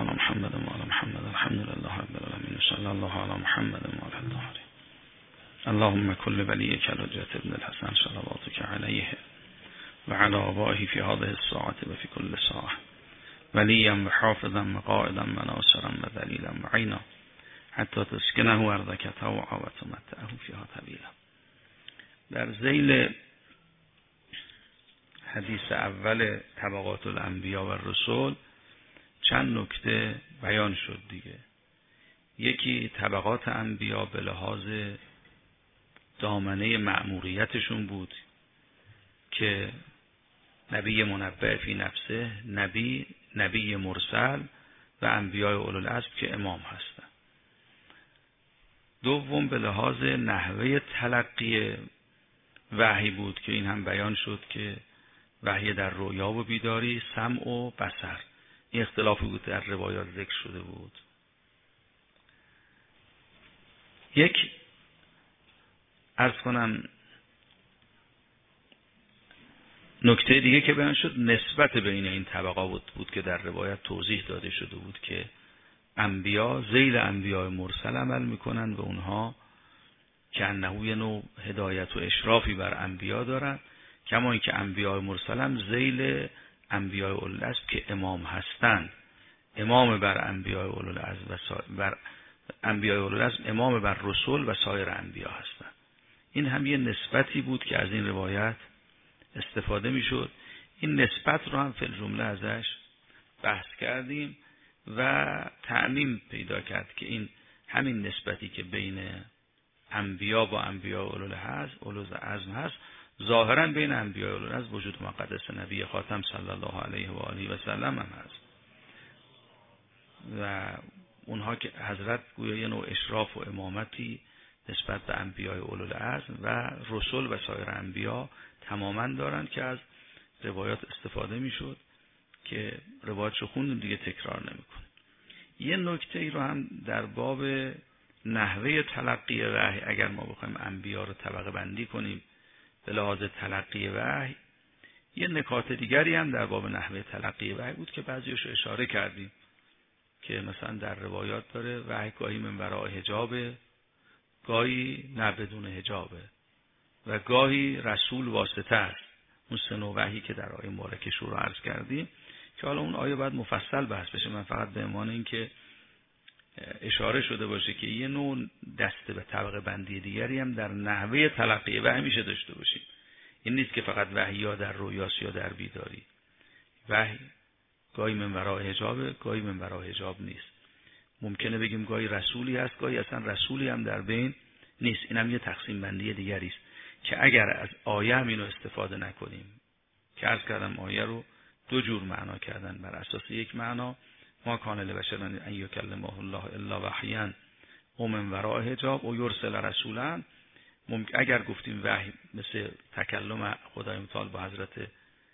علی محمد و آل محمد الحمد لله رب العالمین صلی الله علی محمد و آل الطاهرین. اللهم كل وليك الحجة ابن الحسن صلواتك عليه وعلى آبائه في هذه الساعة وفي كل ساعة وليا وحافظا وقائدا وناصرا وذليلا وعينا حتى تسكنه أرضك طوعا وتمتعه فيها طويلا. در ذیل حدیث اول طبقات الانبیا و رسول چند نکته بیان شد دیگه. یکی طبقات انبیا به لحاظ دامنه مأموریتشون بود که نبی منبع فی نفسه، نبی مرسل و انبیاء اولوالعزم که امام هستن. دوم به لحاظ نحوه تلقی وحی بود که این هم بیان شد که وحی در رؤیا و بیداری، سمع و بصر. این اختلافی بود در روایات ذکر شده بود. یک عرض کنم نکته دیگه که بیان شد نسبت بین این طبقات بود که در روایت توضیح داده شده بود که انبیا ذیل انبیاء مرسل عمل میکنن و اونها که انه نوع هدایت و اشرافی بر انبیا دارن، کما اینکه انبیاء مرسل هم ذیل انبیاء اولوالعزم که امام هستند، امام بر انبیاء اولوالعزم و بر انبیاء اولوالعزم امام بر رسول و سایر انبیا هستند. این هم یه نسبتی بود که از این روایت استفاده میشد. این نسبت رو هم فی الجمله ازش بحث کردیم و تعمیم پیدا کرد که این همین نسبتی که بین انبیا با انبیاء اولوالعزم هست ظاهرا بین انبیاء اولوالعزم وجود مقدس نبی خاتم صلی الله علیه و آله و سلم هم هست و اونها که حضرت گویا یه نوع اشراف و امامتی نسبت به انبیاء اولوالعزم و رسول و سایر انبیا تماما دارن که از روایات استفاده میشد که روایاتشو خوندیم دیگه تکرار نمیکنه. یه نکته ای رو هم در باب نحوه تلقی وحی اگر ما بخوایم انبیا رو طبقه بندی کنیم به لحاظ تلقی وحی، یه نکات دیگری هم در باب نحوه تلقی وحی بود که بعضیشو اشاره کردیم که مثلا در روایات داره وحی گاهی من وراء حجابه، گاهی نه بدون حجابه و گاهی رسول واسطه است. اون سه نوع وحی که در آیه مبارکه شروع عرض کردیم که حالا اون آیه باید مفصل بحث بشه. من فقط به عنوان این که اشاره شده باشه که یه نوع دسته به طبقه بندی دیگری هم در نحوه تلقی وحی میشه داشته باشیم. این نیست که فقط وحی یا در رویاست یا در بیداری. وحی گاهی من وراء حجابه، گاهی من وراء حجاب نیست. ممکنه بگیم گاهی رسولی هست، گاهی اصلا رسولی هم در بین نیست. این هم یه تقسیم بندی دیگری است که اگر از آیه هم اینو استفاده نکنیم که عرض کردم آیه رو دو جور معنا کردن. بر اساس یک معنا ما کان لبشر ان یکلمه الله الا وحیا و من وراء حجاب و یرسل رسولا، اگر گفتیم وحی مثل تکلم خدای متعال با حضرت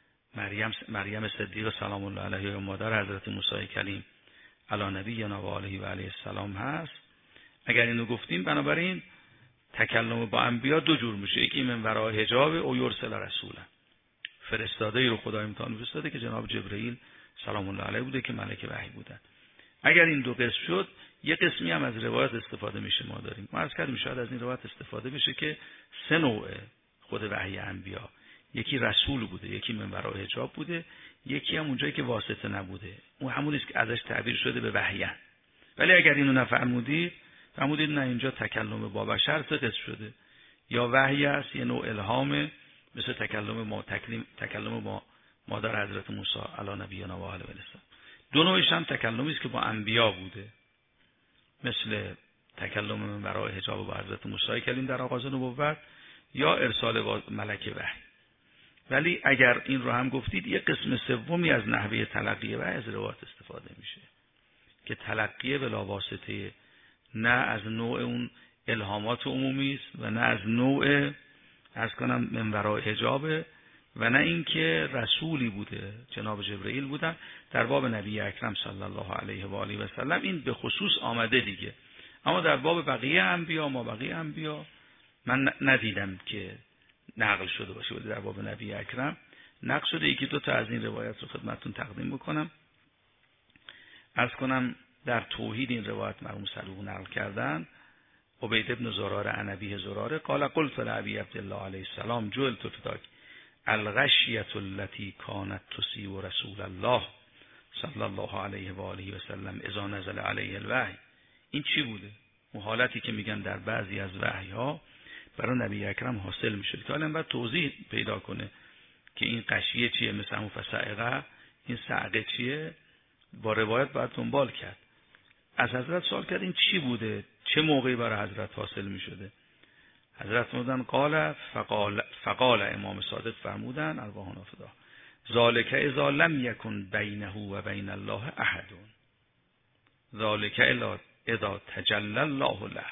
مریم صدیقه سلام الله علیها و مادر حضرت موسی کلیم علی نبینا و آله و علیه السلام هست، اگر اینو گفتیم بنابراین تکلم با انبیا دو جور میشه. یکی من وراء حجاب و یرسل رسولا، فرستاده ای رو خدای متعال فرستاده که جناب جبرئیل سلام الله علیه بوده که ملک وحی بودن. اگر این دو قسم شد یک قسمی هم از روایت استفاده میشه. ما داریم ما عرض کردیم شاید از این روایت استفاده بشه که سه نوع خود وحی انبیا، یکی رسول بوده، یکی من وراء حجاب بوده، یکی هم اونجایی که واسطه نبوده، اون همون است که ازش تعبیر شده به وحیان. ولی اگر اینو نفهمودید فرمودید نه اینجا تکلم با بشر سه قسم شده، یا وحی است یه نوع الهام مثل تکلم با مادر حضرت موسی علی نبینا و آله و السلام. دو نوعش هم تکلمی است که با انبیا بوده مثل تکلم من وراء حجاب با حضرت موسی کلیم در آغاز نبوت یا ارسال ملک وحی. ولی اگر این رو هم گفتید یک قسم سومی از نحوه تلقی وحی از روایات استفاده میشه که تلقی بلا واسطه، نه از نوع اون الهامات عمومی است و نه از نوع عرض کنم من وراء حجابه و نه اینکه رسولی بوده جناب جبرئیل بودن. در باب نبی اکرم صلی الله علیه و آله و سلم این به خصوص آمده دیگه، اما در باب بقیه انبیا من ندیدم که نقل شده باشه. در باب نبی اکرم نقل شده. یکی دو تا از این روایت رو خدمتتون تقدیم بکنم. عرض کنم در توحید این روایت مرحوم صدوق نقل کردن. عبید ابن زراره عن ابی زراره قال قلت لابی عبدالله علیه السلام جعلت فداک الغشیة التي كانت تصیب رسول الله صلی الله علیه و آله و سلم اذا نزل علیه الوحی. این چی بوده؟ اون حالتی که میگن در بعضی از وحی ها برای نبی اکرم حاصل میشد که حالا باید توضیح پیدا کنه که این غشیه چیه، مثل همون فصاعقه، این صعقه چیه، با روایت باید دنبال کرد. از حضرت سوال کرد این چی بوده، چه موقعی برای حضرت حاصل میشده؟ حضرت فرمودن قال فقال امام صادق فرمودن ارواحنا فدا ذالک اذا لم یکن بینه و بین الله احد ذالک اذا تجلی الله له.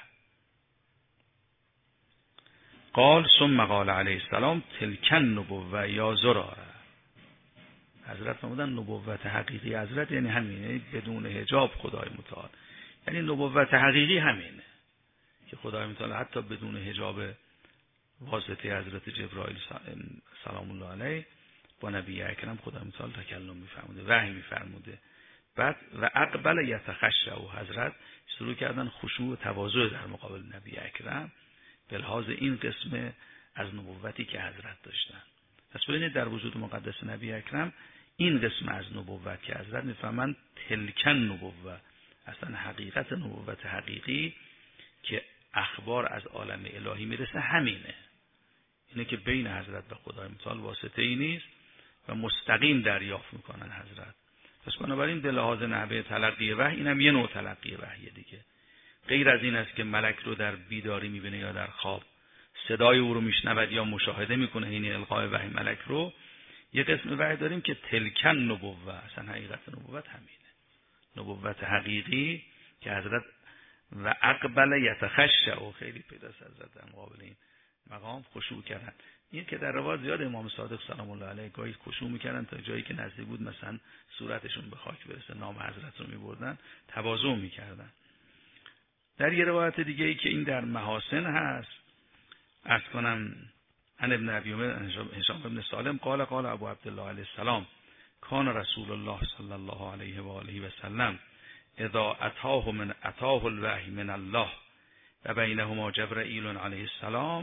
قال ثم قال علیه السلام تلک النبوة یا زراره. حضرت فرمودن نبوت حقیقی حضرت یعنی همینه، بدون حجاب خدای متعال. یعنی نبوت حقیقی همینه که خدای متعال حتی بدون حجاب واسطه حضرت جبرائیل سلام الله علیه با نبی اکرم خدای متعال تکلم میفرموده، وحی میفرموده. بعد و اقبل یتخشع و حضرت شروع کردن خشوع و تواضع در مقابل نبی اکرم به لحاظ این قسم از نبوتی که حضرت داشتن. پس ببینید در وجود مقدس نبی اکرم این قسم از نبوت که حضرت میفهمن تلکن نبوت، اصلا حقیقت نبوت حقیقی که اخبار از عالم الهی میرسه همینه، اینه که بین حضرت و خدای متعال واسطه ای نیست و مستقیم دریافت میکنن حضرت. پس بنابراین به لحاظ نحوه تلقی وحی اینم یه نوع تلقی وحیه دیگه. غیر از این است که ملک رو در بیداری میبینه یا در خواب صدای او رو میشنود یا مشاهده میکنه، این القای وحی ملک رو. یه قسم وحی داریم که تلکن نبوت، اصلا حقیقت نبوت همینه، نبوت حقیقی که حضرت و اقبل یتخشع و خیلی پیداست حضرت در مقابل این مقام خشوع کردن. این که در روایت زیاد امام صادق سلام الله علیه گاهی خشوع میکردن تا جایی که نزدیک بود مثلا صورتشون به خاک برسه، نام حضرت رو میبردن، تواضع میکردن. در یه روایت دیگه ای که این در محاسن هست، عرض کنم عن ابن ابی عمر هشام ابن سالم قال قال ابو عبدالله علیه السلام کان رسول الله صلی الله علیه و آله و سلم اذا اتاه الوحی من الله و بینهما جبرائیل علیه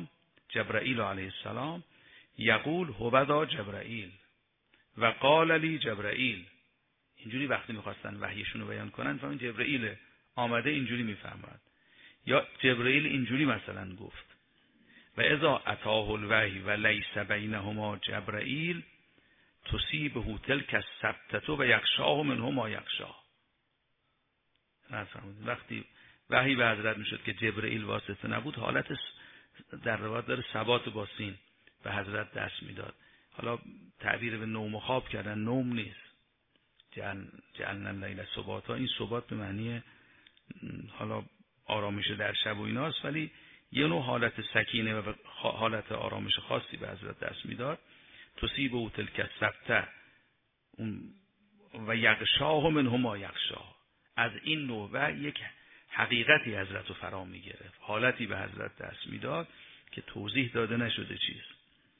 السلام یقول هوذا جبرائیل و قال لی جبرائیل. اینجوری وقتی میخواستن وحیشون رو بیان کنن فهمین جبرائیل آمده اینجوری میفرماد، یا جبرائیل اینجوری مثلا گفت. و اذا اتاه الوحی و لیس بینهما جبرائیل تصیبه تلک السبتة و یغشاه منه ما یغشاه. وقتی وحی به حضرت میشد که جبرائیل واسطه نبود، حالت در روایت داره ثبات با سین به حضرت دست میداد. حالا تعبیر به نوم و خواب کردن، نوم نیست. جعلنا اللیل سباتا، این ثبات به معنی حالا آرامش در شب و ایناست، ولی یه نوع حالت سکینه و حالت آرامش خاصی به حضرت دست میداد. تصیب او تلک السبتة و یغشاه منه ما یغشاه. از این نوع یک حقیقتی حضرت رو فرا می گرفت، حالتی به حضرت دست میداد که توضیح داده نشده چیست.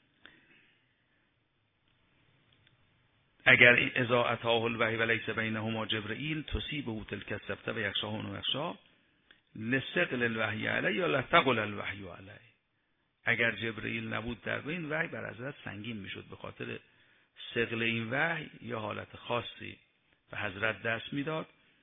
اگر اذا اتاه الوحی و لیس بینهما جبرائیل تصیبه تلک السبتة و یغشاه منه یغشاه لثقل الوحی علیه یا لثقل الوحی علیه. اگر جبرائیل نبود در بین، وحی بر حضرت سنگین میشد به خاطر ثقل این وحی، یا حالت خاصی به حضرت دست میداد.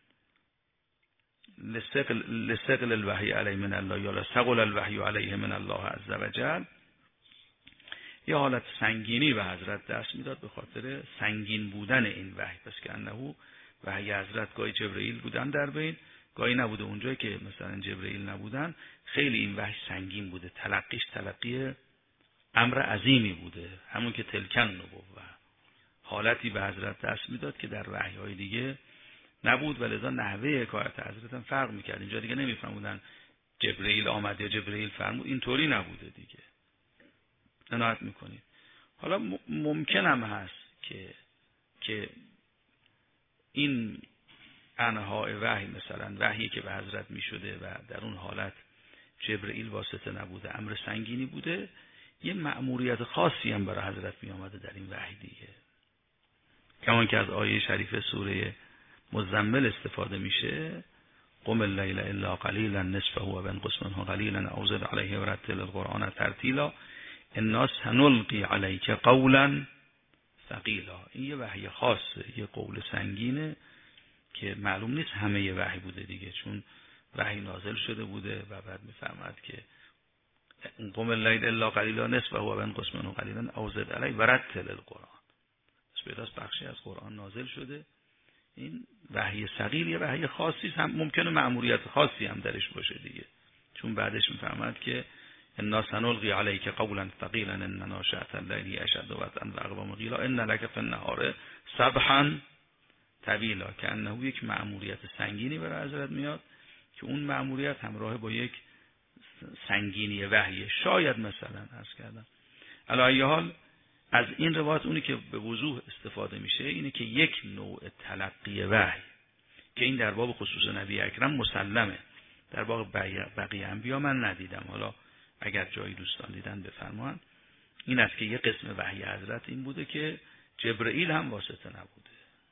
لثقل الوحی علیه من الله یا لثقل الوحی علیه من الله عز وجل، یا حالت سنگینی به حضرت دست میداد به خاطر سنگین بودن این وحی. پس که انه وحی حضرت گاهی جبرائیل بودن در بین، گاهی نبوده. اونجایی که مثلا جبرائیل نبودن خیلی این وحی سنگین بوده، تلقیش تلقی امر عظیمی بوده، همون که تلکن نبوت، حالتی به حضرت دست میداد که در وحی‌های دیگه نبود، ولذا نحوه حکایت حضرت هم فرق میکرد. اینجا دیگه نمیفهمودن جبرائیل آمد یا جبرائیل فرمود، اینطوری نبوده دیگه. عنایت میکنید. حالا ممکن هم هست که این انواع وحی، مثلا وحیی که به حضرت میشده و در اون حالت جبرائیل واسطه نبوده، امر سنگینی بوده، یه مأموریت خاصی هم برای حضرت می آمده در این وحی دیگه. کمان که از آیه شریف سوره مزمل استفاده میشه، قم اللیل الا قلیلا نصفه و انقص منه قلیلا او زد علیه ورتل القرآن ترتیلا انا سنلقی علیک قولا ثقیلا. این یه وحی خاصه، یه قول سنگینه که معلوم نیست همه وحی بوده دیگه، چون وحی نازل شده بوده و بعد میفهمد که قم اللیل الا قلیلا نصفه و انقص منه قلیلا او زد علیه ورتل القرآن، پس بخشی از قرآن نازل شده. این وحی ثقیل یه وحی خاصی هم ممکنه مأموریت خاصی هم درش باشه دیگه، چون بعدش میفهمد که انا سنلقی علیک قولا ثقیلا ان ناشئة اللیل اشد وطئا واقوم قیلا ان لک فی النهار سبحا طویلا، که انه یک مأموریت سنگینی برای حضرت میاد که اون مأموریت همراه با یک سنگینی وحی. شاید مثلا عرض کردم علی ای حال از این روایت اونی که به وضوح استفاده میشه اینه که یک نوع تلقی وحی که این در باب خصوص نبی اکرم مسلمه، در باب بقیه انبیا من ندیدم، حالا اگر جایی دوستان دیدن بفرمایند، این است که یک قسم وحی حضرت این بوده که جبرئیل هم واسطه نبوده.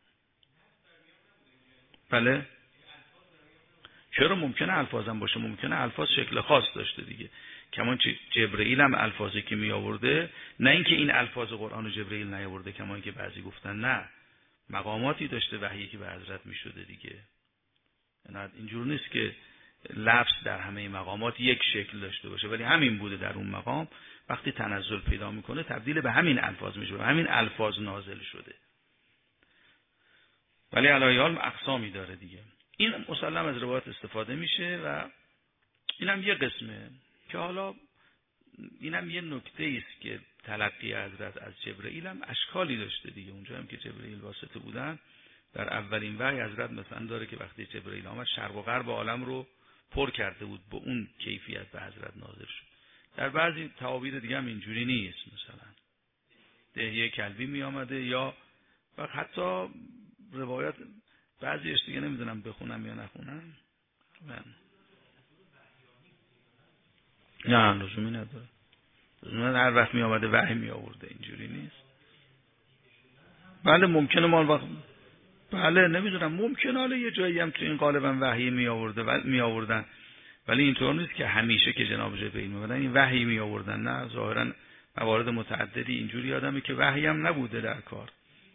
بله چرا؟ ممکنه الفاظم باشه، ممکنه الفاظ شکل خاص داشته دیگه، کمان جبرئیل هم الفاظی که می آورده، نه اینکه این الفاظ قرآن جبرئیل نیاورده کمان که بعضی گفتن نه، مقاماتی داشته وحیی که به حضرت می شده دیگه. اینجور نیست که لفظ در همه مقامات یک شکل داشته باشه، ولی همین بوده در اون مقام، وقتی تنزل پیدا میکنه تبدیل به همین الفاظ میشه و همین الفاظ نازل شده. ولی علی حال اقسامی داره دیگه. این مسلم از روایت استفاده میشه و اینم یه قسمه که حالا اینم یه نکته است که تلقی حضرت از جبرئیل هم اشکالی داشته دیگه. اونجا هم که جبرئیل واسطه بودن، در اولین وحی حضرت مثلا داره که وقتی جبرئیل آمد شرق و غرب عالم رو پر کرده بود، با اون کیفیت به حضرت نازل شد. در بعضی تعابیر دیگه هم اینجوری نیست، مثلا دهیه کلبی می آمده یا و حتی روایت بعضیش دیگه نمیدونم بخونم یا نخونم، نه لزومی نداره، لزومی هر وقت می آمده وحی می آورده، اینجوری نیست. بله ممکنه ما وقت بله نمیدونم، ممکنه حالا یه جایی هم تو این قالبا وحی می آوردن، ولی اینطور نیست که همیشه که جناب جبرئیل می‌آمدن این وحی می آوردن، نه ظاهرا موارد متعددی اینجوری آدمی که وحی هم نبوده در کار.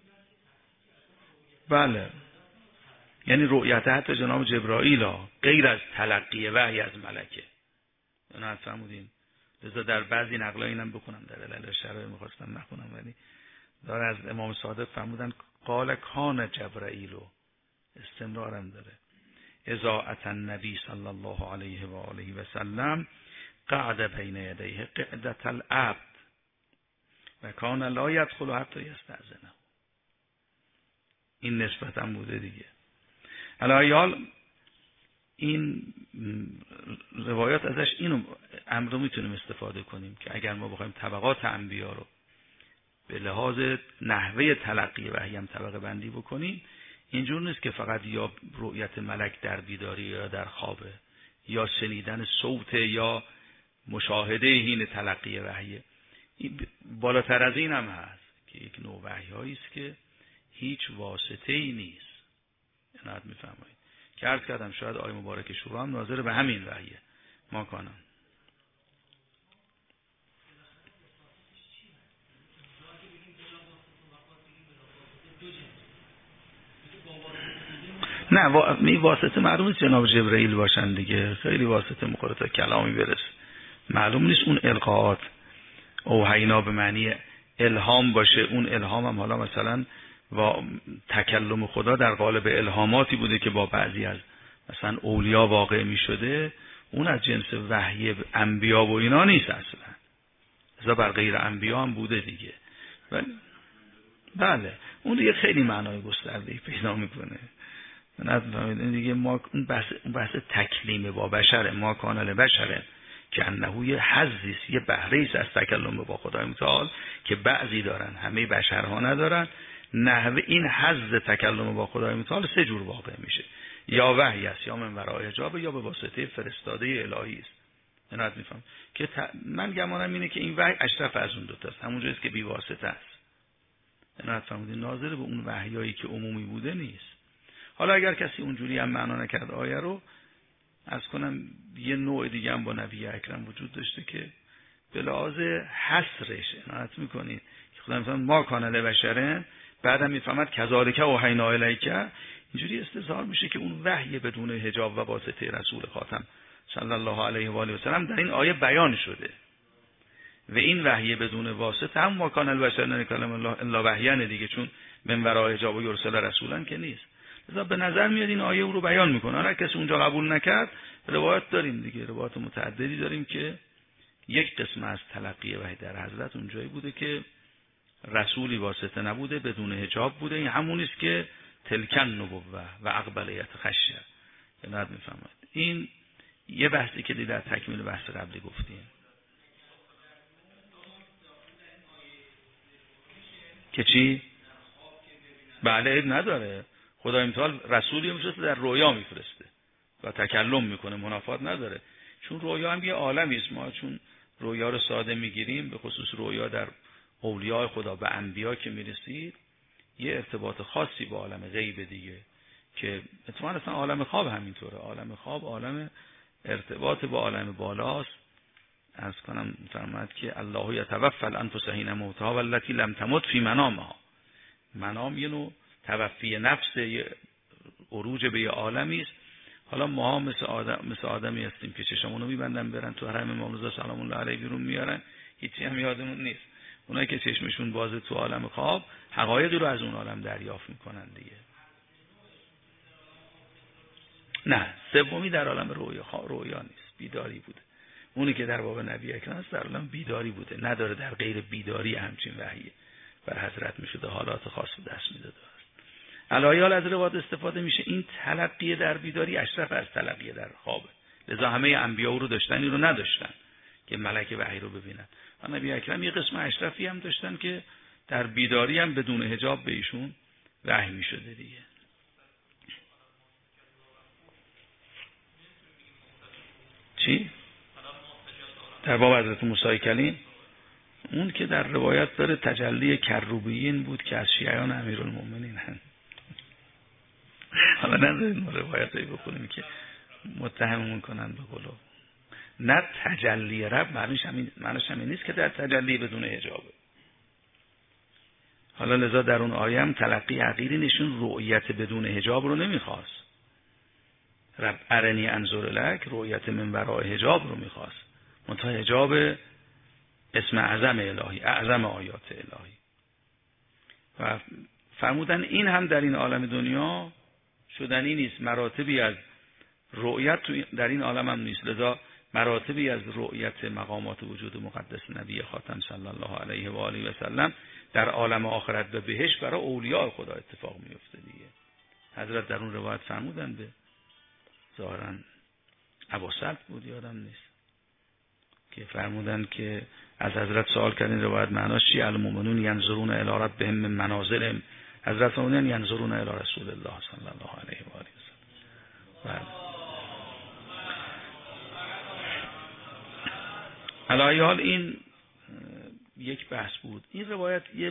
بله یعنی رؤیت حتی جناب جبرائیل غیر از تلقی وحی از ملکه، نه فهمودین؟ لذا در بعضی نقلا اینم بکنم در علل شرایع می‌خواستم نخونم، ولی داره از امام صادق فهمودن قال کان جبرائیل، استمرارم داره، اذا اتى النبی صلی الله علیه و آله و سلم قعد بین یدیه قعدة العبد و کان لا يدخل حتی یستأذنه. این نسبت هم بوده دیگه. الایال این روایات ازش اینو امر رو میتونیم استفاده کنیم که اگر ما بخوایم طبقات انبیا رو به لحاظ نحوه تلقی وحی هم طبقه بندی بکنیم، اینجور نیست که فقط یا رؤیت ملک در بیداری یا در خوابه، یا شنیدن صوت یا مشاهده حین تلقی وحی. بالاتر از این هم هست که یک نوع وحی‌هایی است که هیچ واسطه‌ای نیست. عنایت می‌فرمایید که عرض کردم شاید آیه مبارک شورا هم ناظر به همین وحیه ما کنم. نه واسطه معلوم نیست جناب جبرئیل باشن دیگه، خیلی واسطه مقرر تا کلامی برسه، معلوم نیست اون القاءات اوحینا به معنی الهام باشه، اون الهام هم حالا مثلا و تکلم خدا در قالب الهاماتی بوده که با بعضی از مثلا اولیا واقع می شده، اون از جنس وحی انبیا و اینا نیست اصلا، ازا بر غیر انبیا هم بوده دیگه. بله اون دیگه خیلی معنای گسترده‌ای پیدا میکنه. این دیگه ما اون بحث تکلیم با بشر، ما کانال بشره که انه یه حظی است، یه بهره است از تکلم با خدای متعال که بعضی دارن همه بشرها ندارن. نحوه این حظ تکلم با خدای متعال سه جور واقع میشه، یا وحی است، یا من وراء حجاب، یا به واسطه فرستاده الهی است. اینات میفهم که من گمانم اینه که این وحی اشرف از اون دوتا است، همونجایی است که بی واسطه است. اینات فهمیدین، ناظر به اون وحیایی که عمومی بوده نیست. حالا اگر کسی اونجوری هم معنا نکرد آیه رو، از کنم یه نوع دیگه هم با نبی اکرم وجود داشته که به لحاظ حصرش عنایت میکنید که خدا میفهمد ما کان لبشرن، بعدم میفهمد کذالک اوحینا الیک، اینجوری استظهار میشه که اون وحی بدون حجاب و واسطه رسول خاتم صلی الله علیه و آله و سلم در این آیه بیان شده و این وحی بدون واسطه هم ما کان البشر ان کلام الله الا وحیانه دیگه، چون من ورای حجاب و یرسل رسولا که نیست. لذا به نظر میاد این آیه او رو بیان میکنه. هر کسی اونجا قبول نکرد، روایت داریم دیگه، روایت متعددی داریم که یک قسم از تلقی وحی در حضرت اونجایی بوده که رسولی واسطه نبوده، بدون حجاب بوده. این همون است که تلکن نبوه و اقبلیت خشیه. یاد میفهمید. این یه بحثی که در تکمیل بحث قبلی گفتیم که چی؟ بله نداره. خدای متعال رسولی میفرسته در رویا میفرسته و تکلم میکنه، منافات نداره. چون رویا هم یه عالمی است. ما چون رویا رو ساده میگیریم، به خصوص رویا در اولیاء خدا به انبیا که میرسید، یه ارتباط خاصی با عالم غیب دیگه که اتفاقا اصلا عالم خواب همینطوره. عالم خواب عالم ارتباط با عالم بالاست. از کنم فرماد که الله یتوفی الانفس حین موتها والتی لم تمت فی منامها. منام یه نوع توفی نفس، یه عروج به یه عالمی است. حالا ما مثل آدمی هستیم که چشمونو میبندن برن تو حرم امام رضا سلام الله علیه بیرون میارن، هیچی هم یادمون نیست. اونایی که چشمشون بازه تو عالم خواب، حقایقی رو از اون عالم دریافت میکنن دیگه. نه، سومی در عالم رویا نیست، بیداری بوده. اونی که در باب نبی اکرم است در عالم بیداری بوده، نداره در غیر بیداری همچین وحی بر حضرت میشده، حالات خاص به دست میداده است. علایال از روایات استفاده میشه این تلقی در بیداری اشرف از تلقی در خوابه. لذا همه انبیا رو داشتن، این رو نداشتن که ملک وحی رو ببینن. و نبی اکرم یه قسم اشرفی هم داشتن که در بیداری هم بدون حجاب به ایشون وحی میشده دیگه. چی؟ در باب حضرت موسی کلیم، اون که در روایت داره تجلی کروبیین بود که از شیعیان امیرالمومنین هست. حالا نذارید روایتایی بخونیم که متهممون کنن به قلوب. نه تجلی رب معنیش همین نیست که در تجلی بدون حجابه. حالا لذا در اون آیه هم تلقی عقیلی نشون رؤیت بدون حجاب رو نمیخواست. رب ارنی انظر لک، رؤیت من ورای حجاب رو میخواست. منتها حجاب اسم اعظم الهی، اعظم آیات الهی. و فرمودن این هم در این عالم دنیا شدنی نیست، مراتبی از رؤیت در این عالم هم نیست. لذا مراتبی از رؤیت مقامات وجود مقدس نبی خاتم صلی الله علیه و آله و سلم در عالم آخرت و بهشت برای اولیاء خدا اتفاق میفته دیگه. حضرت در اون روایت فرمودن به ظاهرا ابوسعد بود یادم نیست که فرمودن که از حضرت سوال کردن روایت معناش چی؟ المؤمنون ینظرون الی ربهم من منازلهم. حضرت فرمودن ینظرون الی رسول الله صلی الله علیه و آله و سلم. علی حال این یک بحث بود. این روایت یه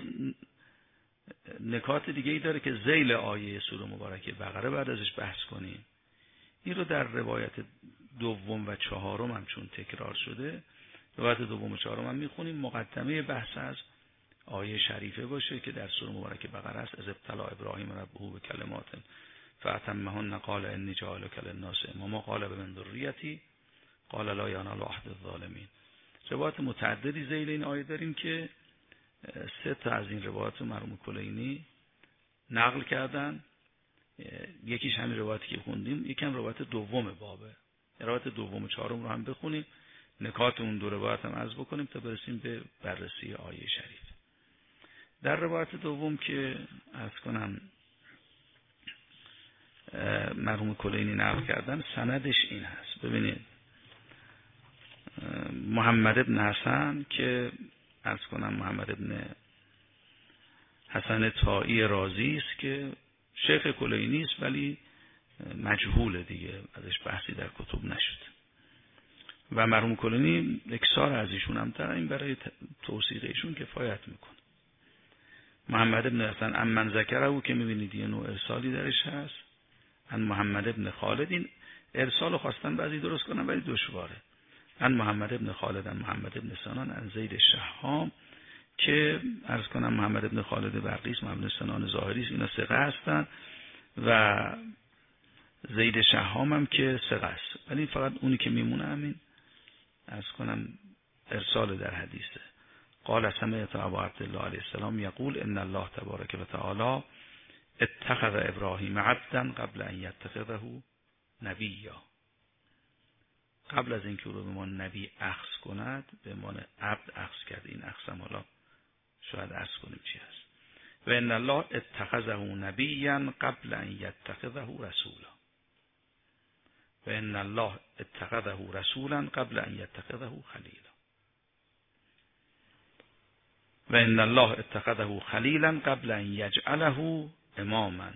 نکات دیگه ای داره که ذیل آیه سوره مبارکه بقره بعد ازش بحث کنیم. این رو در روایت دوم و چهارم هم چون تکرار شده، روایت دوم و چهارم هم میخونیم. مقدمه بحث از آیه شریفه باشه که در سوره مبارکه بقره است. از ابتلا ابراهیم ربه به کلمات فاتمهن قال انی جاعلک للناس اماما قال بمن ذریتی قال لا ینال عهد الظالمین. روایت متعددی ذیل این آیه داریم که 3 تا از این روایات مرحوم کلینی نقل کردن. یکیش همین روایتی که خوندیم، یکم روایت دوم بابه. روایت دوم و چهارم رو هم بخونیم، نکات اون دو روایت هم عرض بکنیم تا برسیم به بررسی آیه شریف. در روایت دوم که عرض کنم مرحوم کلینی نقل کردن، سندش این هست. ببینید محمد ابن حسن که عرض کنم محمد ابن حسن طائی رازی است که شیخ کلینی است ولی مجهول دیگه، ازش بحثی در کتب نشد و مرحوم کلینی اکثار از ایشون هم در این برای توثیق ایشون کفایت میکنه. محمد ابن حسن امن ذکره او که میبینید یه نوع ارسالی درش هست عن محمد ابن خالد، این ارسال خواستن بعضی درست کنن ولی دشواره. عن محمد ابن خالد عن محمد ابن سنان عن زید شهام، که عرض کنم محمد ابن خالد برقیس، محمد ابن سنان ظاهری، اینا ثقه هستن و زید شهام هم که ثقه است، ولی فقط اونی که میمونه همین عرض کنم ارسال در حدیثه. قال سمعت ابا عبدالله علیه السلام یقول ان الله تبارک و تعالی اتخذ ابراهیم عبدا قبل ان یتخذه نبیا. قبل از اینکه او رو به ما نبی اخذ کند به ما عبد اخذ کرد. این اخذ هم حالا شاید عرض کنیم چی هست. و ان الله اتخذه نبیا قبل ان یتخذه رسولا. و ان الله اتخذه رسولا قبل ان یتخذه خلیلا. و ان الله اتخذه خلیلا قبل ان یجعله اماما.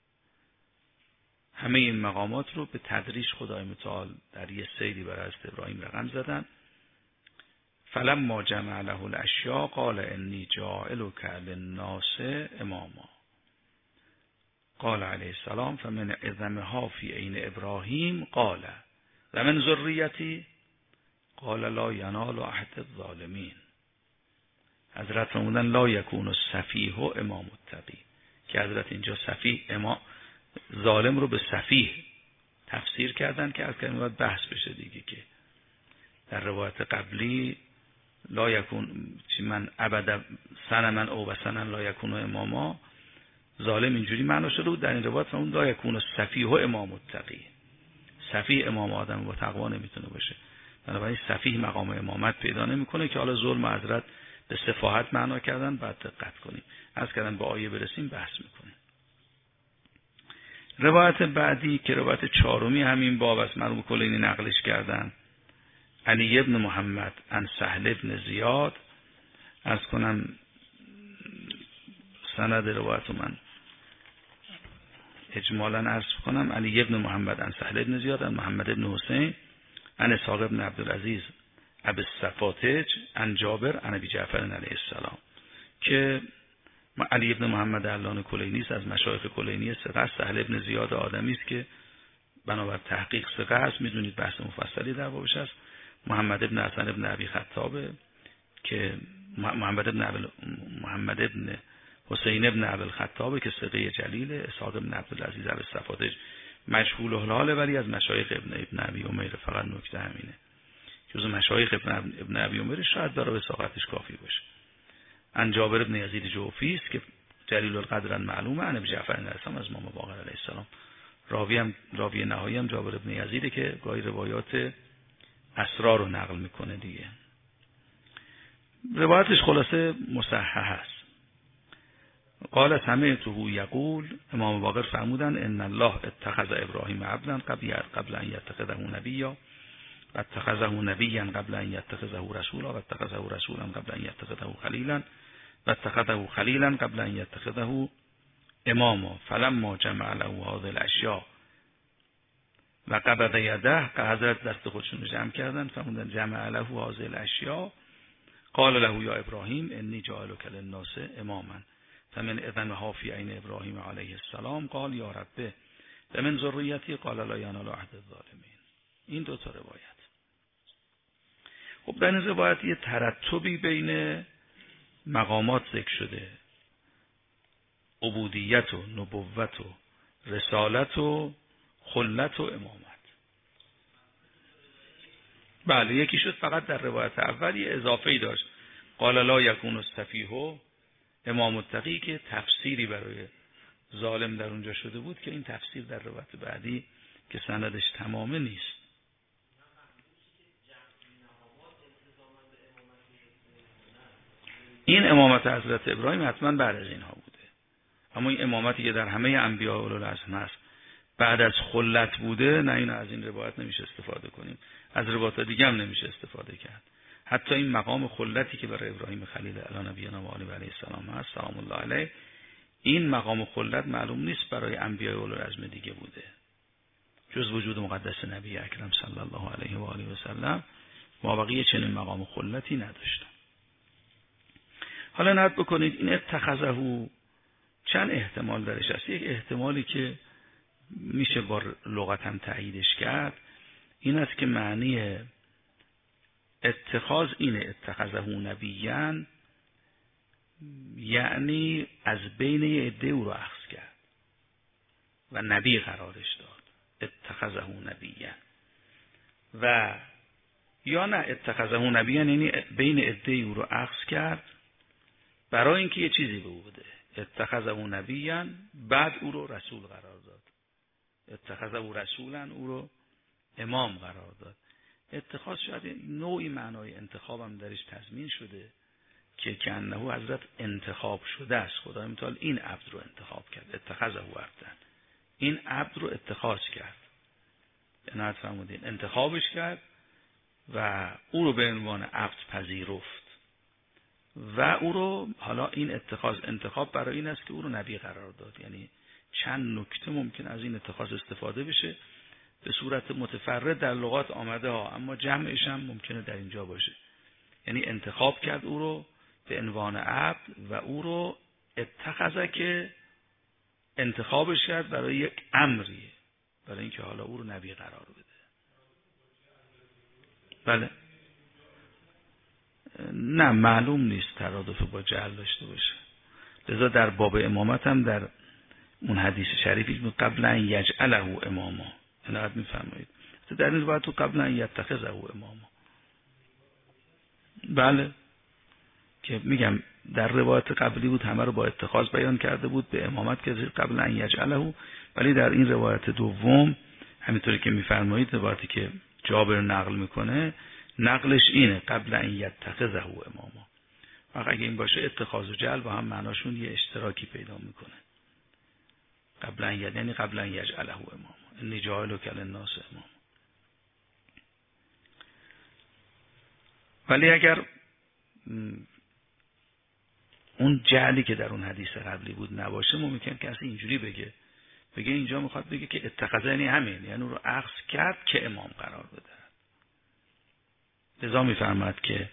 همه این مقامات رو به تدریج خدای متعال در یه سیری برای حضرت ابراهیم رقم زدن. فلما جمع له الاشیاء قال انی جاعلک للناس اماما. قال علیه السلام فمن اعظمها فی عین ابراهیم قال و من ذریتی قال لا ینال عهد الظالمین. حضرت فرمودن لا یکون السفیه امام التقی، که حضرت اینجا سفیه ظالم رو به سفیه تفسیر کردن که از کلمه باید بحث بشه دیگه، که در روایت قبلی لا یکون من ابدا سنمن او و سنن لا یکون اماما، ظالم اینجوری معنا شده بود. در این روایت فرمون لا یکون السفیه امام التقی، سفیه امام آدم با تقوا نمیتونه باشه. بنابراین سفیه مقام امامت پیدا نمیکنه، که حالا ظلم حضرت به سفاهت معنا کردن، بعد دقت کنیم. از کردن به آیه برسیم بحث میکنیم. روایت بعدی که روایت چهارمی همین باب است، مرحوم کلینی نقلش کردن. علی ابن محمد عن سهل ابن زیاد، از کنم سند روایت من اجمالا عرض کنم. علی ابن محمد عن سهل ابن زیاد عن محمد ابن حسین عن اسحاق ابن عبدالعزیز ابی الصفاتج عن جابر عن ابی جعفر علیه السلام، که علی ابن محمد علان کلینی است، از مشایخ کلینی ثقه است. سهل ابن زیاد آدمی است که بنابر تحقیق ثقه است، میدونید بحث مفصلی در بابش است. محمد ابن حسن ابن ابی خطابه که محمد ابن حسین ابن ابی الخطابه که ثقه جلیله. اسحاق ابن عبدالعزیز ابی الصفاتج مجهول الحال ولی از مشایخ ابن ابی عمر. فقط نکته همینه، جزو مشایخ ابن ابی عمر شاید برای وثاقتش کافی باشه. عن جابر ابن یزید جوفی است که جلیل القدر معلومه. عن ابی جعفر علیه السلام از امام باقر علیه السلام. راوی نهایی هم جابر ابن یزیده که گاهی روایات اسرار رو نقل میکنه دیگه. روایتش خلاصه مصحح است. قال سمعته یقول، امام باقر فرمودن ان الله اتخذ ابراهیم عبدا قبل ان یتخذه نبیا و اتخذه نبیا قبل ان یتخذه رسولا و اتخذه رسولا قبل ان یتخذه خلیلا و اتخذه خلیلا قبل ان یتخذه اماما. فلما جمع له هذه الاشیاء و قبض یده، که حضرت دست خودشون رو جمع کردن، فرمودن جمع له هذه الاشیاء قال له یا ابراهیم انی جاعلک للناس اماما فمن اذنها فی عین ابراهیم علیه السلام قال یا رب و من ذریتی قال لا ینال عهد الظالمین. این دو تا روایت. خب در این روایت یه ترتبی بین مقامات ذکر شده، عبودیت و نبوت و رسالت و خلت و امامت. بله، یکی شد فقط در روایت اول یه اضافه‌ای داشت، قال لا یکون السفیه امام التقی، که تفسیری برای ظالم در اونجا شده بود که این تفسیر در روایت بعدی که سندش تمامه نیست. این امامت حضرت ابراهیم حتما بعد از اینها بوده، اما این امامتی که در همه انبیاء اولوالعزم هست بعد از خلت بوده، نه، این از این روایت نمیشه استفاده کنیم، از روایت دیگه هم نمیشه استفاده کرد. حتی این مقام خلتی که برای ابراهیم خلیل علی نبینا و علیه السلام هست سلام الله علیه، این مقام خلت معلوم نیست برای انبیاء اولوالعزم دیگه بوده، جز وجود مقدس نبی اکرم صلی الله علیه و آله و سلم ما بقیه چنین مقام خلتی نداشتن. حالا نظر بکنید این اتخذه چند احتمال درش هست. یک احتمالی که میشه با لغت هم تاییدش کرد، این است که معنی اتخاذ اینه، اتخذه نبیاً، یعنی از بین عده او رو اخذ کرد و نبی قرارش داد، اتخذه نبیاً. و یا نه اتخذه نبیاً یعنی بین عده او رو اخذ کرد برای اینکه یه چیزی به او بده، اتخذه نبیاً، بعد او رو رسول قرار داد، اتخذه رسولاً، او رو امام قرار داد. اتخاذ شاید نوعی معنای انتخاب هم درش تضمین شده که کنه حضرت انتخاب شده است. خدای متعال این عبد رو انتخاب کرد، اتخذه عبدا، این عبد رو اتخاذ کرد، عنایت فرمودین، انتخابش کرد و او رو به عنوان عبد پذیرفت و او رو، حالا این انتخاب برای این است که او رو نبی قرار داد. یعنی چند نکته ممکن از این اتخاذ استفاده بشه، به صورت متفرد در لغات آمده ها، اما جمعش هم ممکنه در اینجا باشه. یعنی انتخاب کرد او رو به عنوان عبد و او رو اتخذه که انتخابش کرد برای یک امریه، برای اینکه حالا او رو نبی قرار بده. بله، نه معلوم نیست ترادف با جعل داشته باشه. لذا در باب امامت هم در اون حدیث شریفی قبل ان یجعله اماما، عنایت می‌فرمایید، در این روایت تو قبل ان یتخذه اماما. بله، که میگم در روایت قبلی بود همه رو با اتخاذ بیان کرده بود، به امامت که قبل ان یجعله، ولی در این روایت دوم همینطوری که می‌فرمایید، روایتی که جابر نقل میکنه، نقلش اینه قبل ان یتخذه اماما. اگه این باشه اتخاذ و جعل با هم معناشون یه اشتراکی پیدا میکنه. قبل ان یعنی قبل ان یجعله اماما، انی جاعلک للناس اماما. ولی اگر اون جعلی که در اون حدیث قبلی بود نباشه، ممکن کسی اینجوری بگه اینجا میخواد بگه که اتخذه یعنی همین، یعنی اون رو اخذ کرد که امام قرار بده. لذا میفرماد که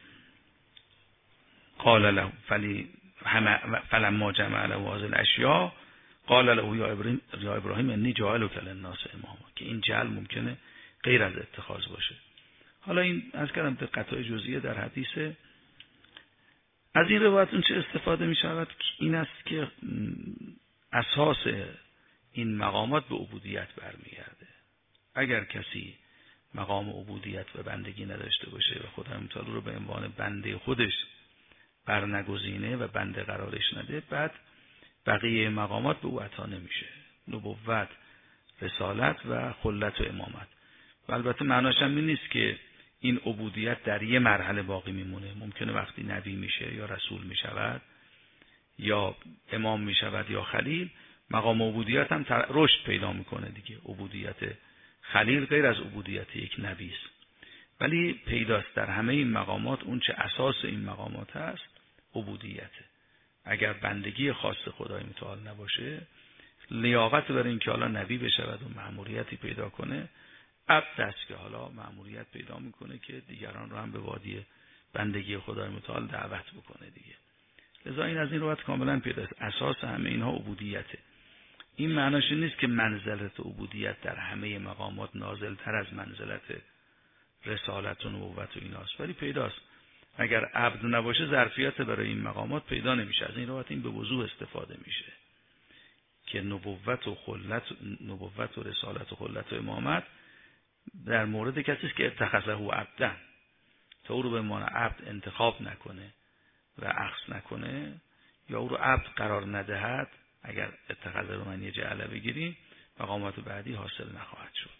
قال له فلما جمع له هذه الاشیاء قال له یا ابراهیم انی جاعلک للناس اماما، که این جعل ممکنه غیر از اتخاذ باشه. حالا این از کردم دقت‌های جزئیه در حدیثه. از این روایت اون چه استفاده می شود این است که اساس این مقامات به عبودیت برمیگرده. اگر کسی مقام عبودیت و بندگی نداشته باشه و خدای متعال رو به عنوان بنده خودش برنگزینه و بنده قرارش نده، بعد بقیه مقامات به او عطا نمیشه، نبوت، رسالت و خلت و امامت. و البته معناش هم این نیست که این عبودیت در یه مرحله باقی میمونه. ممکنه وقتی نبی میشه یا رسول میشود یا امام میشود یا خلیل، مقام عبودیت هم رشد پیدا میکنه دیگه. عبودیت خلیل غیر از عبودیت یک نبی است، ولی پیداست در همه این مقامات اون چه اساس این مقامات هست عبودیته. اگر بندگی خاص خدای متعال نباشه، لیاقت برای اینکه حالا نبی بشود و مأموریتی پیدا کنه، عبد است که حالا مأموریت پیدا میکنه که دیگران رو هم به وادی بندگی خدای متعال دعوت بکنه دیگه. لذا این از این روایت کاملا پیداست، اساس همه اینها عبودیته. این معناش نیست که منزلت عبودیت در همه مقامات نازلتر از منزلت رسالت و نبوت و ایناست، ولی پیداست اگر عبد نباشه ظرفیت برای این مقامات پیدا نمیشه. از این روایت این به وضوح استفاده میشه که نبوت و رسالت و خلت و امامت در مورد کسی است که اتخذه عبدا، تا او رو به عنوان عبد انتخاب نکنه و اخذ نکنه یا او رو عبد قرار ندهد. اگر اتخذه رو معنی جعله بگیریم، مقامات بعدی حاصل نخواهد شد.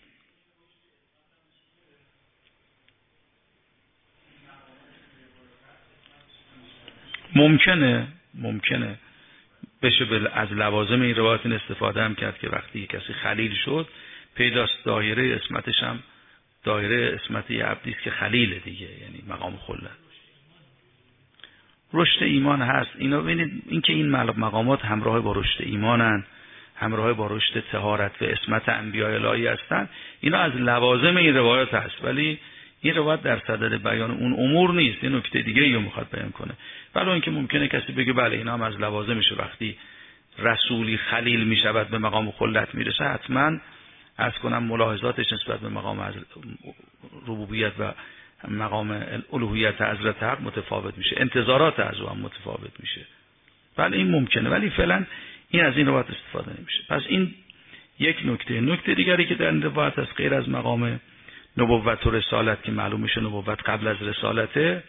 ممکنه بشه از لوازم این روایت استفاده هم کرد که وقتی کسی خلیل شد، پیداست دایره اسمتش هم دایره اسمت یه عبدی است که خلیل دیگه، یعنی مقام خلت. رشد ایمان هست. اینا ببینید این که این مقامات همراه با رشد ایمانن، همراه با رشد طهارت و اسمت انبیاء الهی هستن، اینا از لوازم این روایت هست، ولی این روایت در صدد بیان اون امور نیست. این نکته دیگه رو میخواد بیان کنه. ولی اینکه ممکنه کسی بگه بله اینا هم از لوازمشه، وقتی رسولی خلیل می شود به مقام خلت می رسه، حتما عرض کنم ملاحظاتش نسبت به مقام ربوبیت و مقام الوهیت حضرت حق متفاوت میشه، انتظارات از او هم متفاوت میشه. بله این ممکنه، ولی فعلا این از این روایت استفاده نمیشه. پس این یک نکته دیگری که در این روایت از غیر از مقام نبوت و رسالت که معلوم میشه نبوت قبل از رسالته،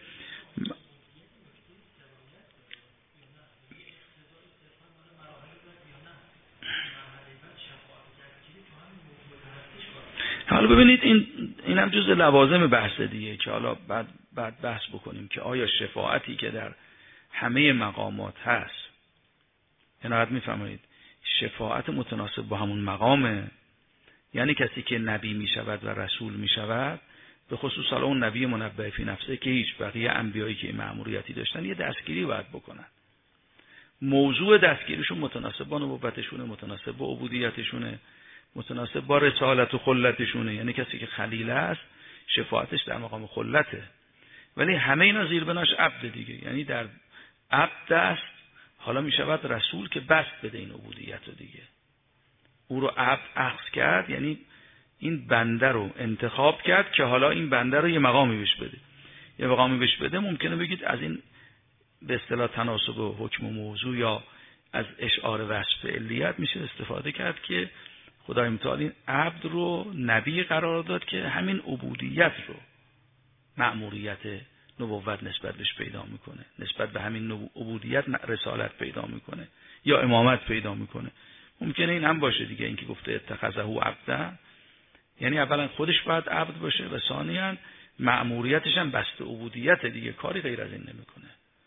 حالا ببینید این هم جز لوازم بحث دیگه که حالا بعد بحث بکنیم که آیا شفاعتی که در همه مقامات هست، عنایت میفرمایید، شفاعت متناسب با همون مقامه، یعنی کسی که نبی میشود و رسول میشود، به خصوص حالا اون نبی منبه فی نفسه که هیچ بقیه انبیایی که مأموریتی داشتن یه دستگیری باید بکنن، موضوع دستگیریشون متناسب با نبوتشونه، متناسب با عبودیتشونه، متناسب با رسالت و خلتشونه. یعنی کسی که خلیل است شفاعتش در مقام خلته، ولی همه اینا زیر بناش عبد دیگه، یعنی در عبد است حالا می شود رسول که بست بده این عبودیت رو دیگه، او رو عبد اخذ کرد، یعنی این بنده رو انتخاب کرد که حالا این بنده رو یه مقامی بهش بده، یه مقامی بهش بده. ممکنه بگید از این به اصطلاح تناسب و حکم و موضوع یا از اشعار وصف علیت میشه استفاده کرد که خدای متعال این عبد رو نبی قرار داد که همین عبودیت رو مأموریت نبوت نسبت بهش پیدا میکنه، نسبت به همین عبودیت رسالت پیدا میکنه یا امامت پیدا میکنه. ممکنه این هم باشه دیگه، اینکه گفته اتخذه عبدا، یعنی اولا خودش باید عبد باشه و ثانیاً مأموریتش هم بسته عبودیت دیگه، کاری غیر از این نمیکنه.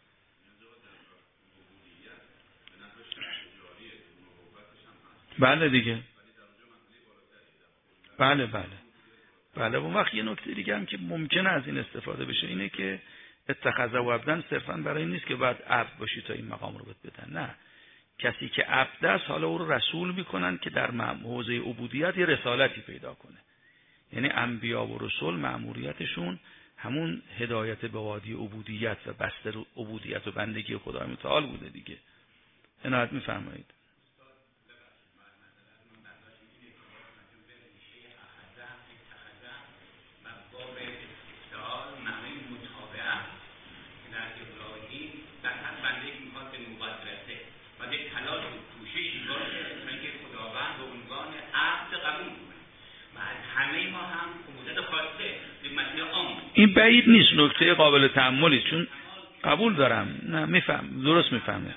بله دیگه، بله اون وقت یه نکته دیگه هم که ممکنه از این استفاده بشه اینه که اتخذه و عبدن صرفا برای این نیست که باید عبد باشی تا این مقام رو بدن، نه، کسی که عبد است حالا او رو رسول میکنن که در حوزه عبودیت یه رسالتی پیدا کنه. یعنی انبیا و رسول مأموریتشون همون هدایت به وادی عبودیت و بسته عبودیت و بندگی خدای متعال بوده دیگه. عنایت میفرمایید. این بعید نیست، نکته قابل تأملی، چون قبول دارم، نه میفهم، درست میفهمه،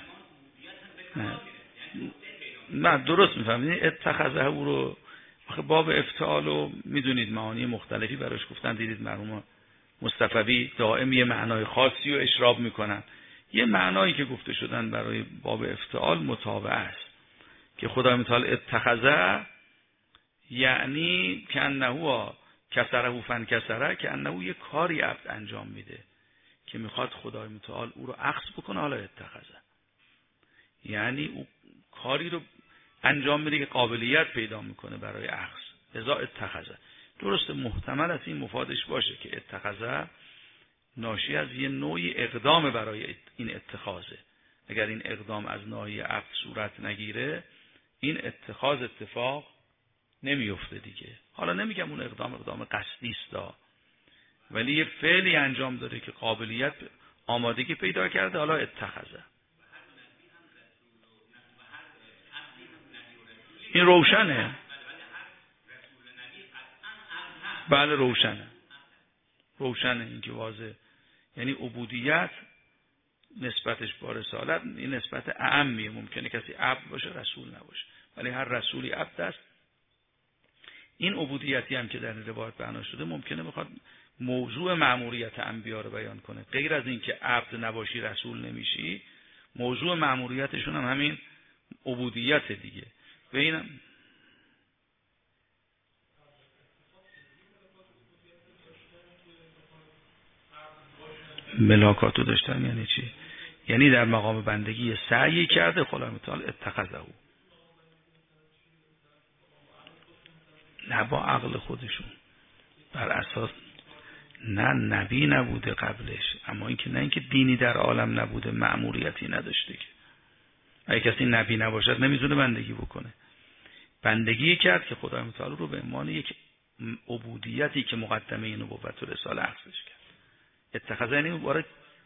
نه درست میفهمه. اتخذه او رو باب افتعال و میدونید معانی مختلفی براش گفتن، دیدید مرحوم مصطفی دائم یه معنای خاصی رو اشراب میکنن. یه معنایی که گفته شدن برای باب افتعال متابع است که خدای متعال اتخذه یعنی که انه کسره فن کسره، که انه یه کاری عبد انجام میده که میخواد خدای متعال او رو اخذ بکنه، حالا اتخذه یعنی او کاری رو انجام میده که قابلیت پیدا میکنه برای اخذ، لذا اتخذه. درست محتمل است این مفادش باشه که اتخذه ناشی از یه نوعی اقدام برای این اتخاذه. اگر این اقدام از ناحیه عبد صورت نگیره این اتفاق نمیفته دیگه. حالا نمیگم اون اقدام قصدی است، ولی یه فعلی انجام داره که قابلیت آمادگی پیدا کرده، حالا اتخذه. این روشنه. بله روشنه این که واضح، یعنی عبودیت نسبتش با رسالت این نسبت اعمیه. ممکنه کسی عبد باشه رسول نباشه، ولی هر رسولی عبد است. این عبودیتی هم که در روایت بیان شده ممکنه بخواد موضوع مأموریت انبیا رو بیان کنه، غیر از این که عبد نباشی رسول نمیشی، موضوع مأموریتشون هم همین عبودیت دیگه. و اینم ملاکاتو داشتن یعنی چی؟ یعنی در مقام بندگی سعی کرده، خدای متعال اتخذه او، نه با عقل خودشون، بر اساس نه نبی نبوده قبلش، اما اینکه نه اینکه دینی در عالم نبوده، مأموریتی نداشته که اگه کسی نبی نباشد نمیتونه بندگی بکنه. بندگی کرد که خدای متعال رو به عنوان یک عبودیتی که مقدمه نبوت و رساله اخذش کرد. اتخاذ یعنی وارد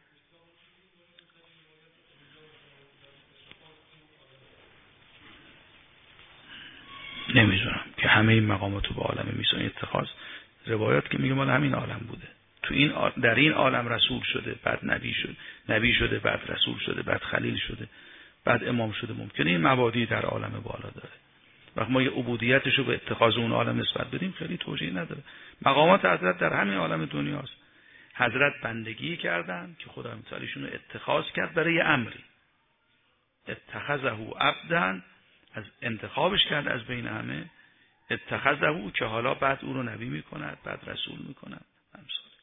نمیدونم که همه این مقامات رو به عالم میسان اتخاذ، روایات که میگه مال همین عالم بوده. تو این در این عالم رسول شده، بعد نبی شده، بعد رسول شده، بعد خلیل شده، بعد امام شده. ممکنه این مبادی در عالم بالا داره. وقتی ما یه عبودیتش رو به اتخاذ اون عالم نسبت بدیم خیلی توجیه نداره. مقامات حضرت در همین عالم دنیاست. حضرت بندگی کردن که خدا متعالیشون رو اتخاذ کرد برای یه امری. اتخذه عبدا، از انتخابش کرد از بین همه. اتخذه که حالا بعد او رو نبی میکند، بعد رسول میکند. همسال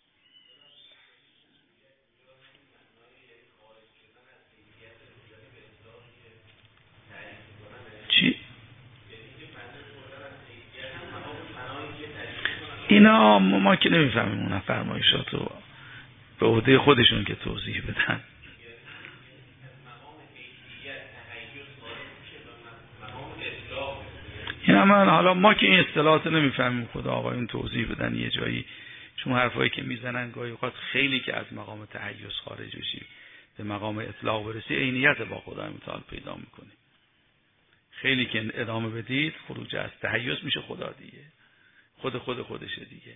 چی؟ اینا ما که نمیفهمیم اون فرمایشات رو، به عهده خودشون که توضیح بدن. اینا من حالا ما که این اصطلاحات نمیفهمیم، خدا آقایون توضیح بدن یه جایی. چون حرفایی که میزنن گاهی اوقات خیلی که از مقام تحیز خارج بشی به مقام اطلاق برسی، عینیت با خدای متعال پیدا میکنی. خیلی که ادامه بدید خروج از تحیز میشه خدا دیگه، خودشه دیگه.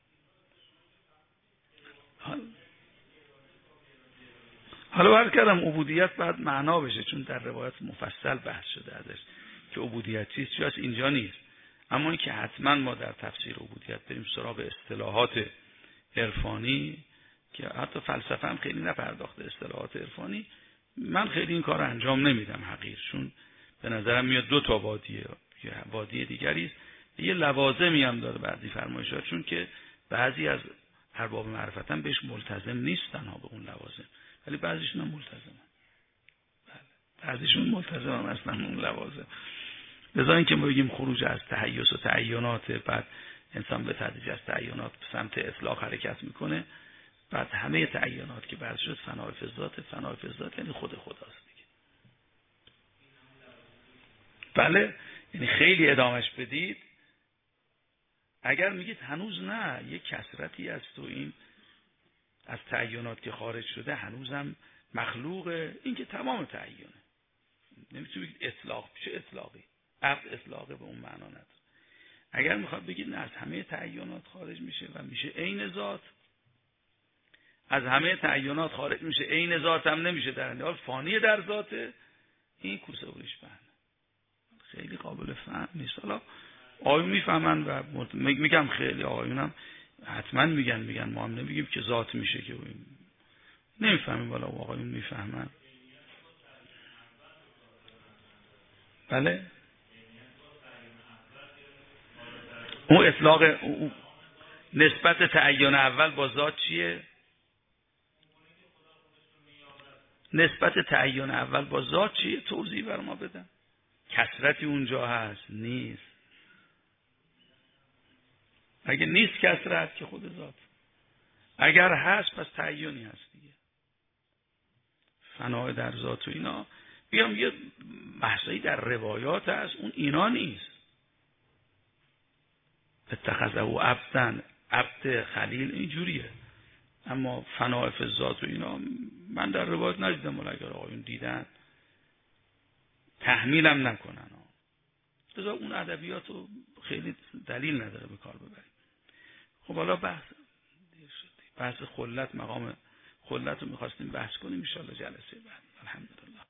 حالا برد کردم عبودیت بعد معنا بشه، چون در روایت مفصل بحث شده ازش که عبودیت چیست، چیز اینجا نیست. اما این که حتما ما در تفسیر عبودیت بریم سراغ اصطلاحات عرفانی که حتی فلسفه هم خیلی نپرداخته اصطلاحات عرفانی، من خیلی این کار انجام نمیدم حقیقت، چون به نظرم میاد دو تا وادی دیگری است. یه لوازمی هم داره بعضی فرمایشات، چون که بعضی از ارباب معرفت هم بهش ملتزم نیستن ها به اون لوازم، ولی بعضیشون هم ملتزمن. بله، بعضیشون ملتزمن اصلا اون لوازم. لذا این که ما بگیم خروج از تحیز و تعینات، بعد انسان به تدریج از تعینات به سمت اطلاق حرکت میکنه، بعد همه تعینات که بعد شد فنای فی ذات یعنی خود خداست دیگه. بله، یعنی خیلی ادامش بدید. اگر میگید هنوز نه، یک کثرتی است و این از تعینات که خارج شده هنوزم مخلوقه، این که تمام تعینه. نمیتونید بگید اطلاق، چه اطلاقی؟ عقد اطلاقه به اون معنا نداره. اگر میخواد بگید نه، از همه تعینات خارج میشه و میشه عین ذات، از همه تعینات خارج میشه عین ذات هم نمیشه، در این حال فانی در ذاته، این کوسه وریش بهنه، خیلی قابل فهم نیست. حالا آقایون میفهمن و میگم خیلی آقایونم حتما میگن ما هم نمیگیم که ذات میشه که نمیفهمیم، والا آقایون میفهمن. بله، اون اطلاق نسبت تعین اول با ذات چیه؟ نسبت تعین اول با ذات چیه؟ توضیح بر ما بدن. کثرتی اونجا هست؟ نیست. اگه نیست کثرت که خود ذات، اگر هست پس تعینی هست دیگه. فنای در ذات و اینا بیام یه بحثایی در روایات هست، اون اینا نیست. اتخذه عبدن، عبد خلیل اینجوریه، اما فنای فی ذات و اینا من در روایات ندیدم، ولی اگر آقایون دیدن تحمیلم نکنن. لذا اون ادبیات رو خیلی دلیل نداره به کار ببریم. خب حالا بحث خلت، مقام خلت رو میخواستیم بحث کنیم ان شاءالله جلسه بعد. الحمدلله.